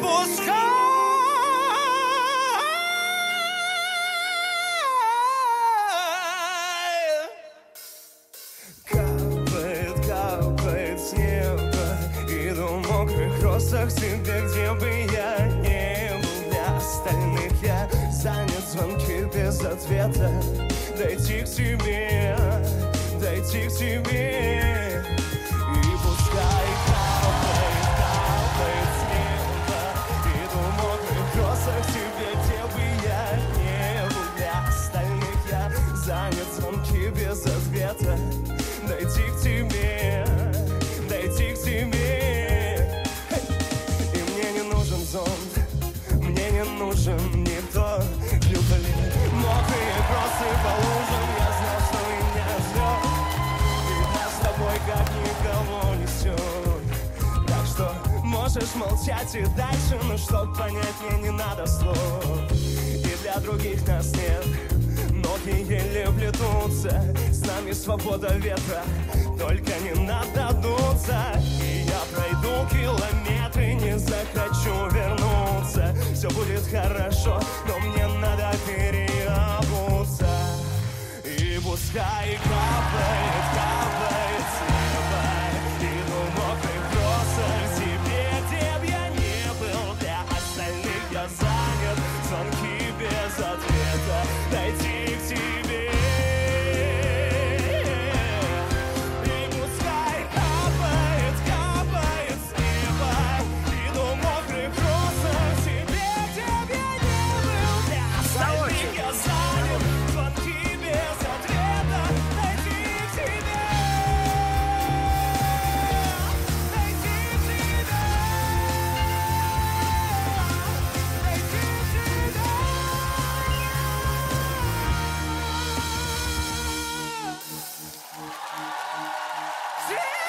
Капает, капает с неба. Иду в мокрых росах тебе, где бы я не был. Для остальных я занят, звонки без ответа. Дойти к тебе, дойти к тебе. И пускай капает, капает с неба. Иду в мокрых росах тебе, где бы я не был. Для остальных я занят, звонки без ответа. Дойти к тебе, дойти к тебе. И мне не нужен зонт, мне не нужен никто. Хлюпали мокрые кроссы по лужам. Я знал, что меня ждет, и нас с тобой как никого несет. Так что можешь молчать и дальше, но чтоб понять, мне не надо слов. И для других нас нет, ноги еле плетутся. С нами свобода ветра, только не надо дуться. И я пройду километры, не захочу вернуться. Все будет хорошо, но мне надо переобуться. И пускай капает, капает с неба. Иду в мокрых кроссах тебе, где б я не был. Для остальных я занят, звонки без ответа. Дойти к тебе. И пускай капает, капает с неба. Иду в мокрых кроссах тебе, где б я не был. Для остальных я занят, звонки без ответа. Дойти к тебе. Дойти к тебе. Дойти к тебе. Yeah!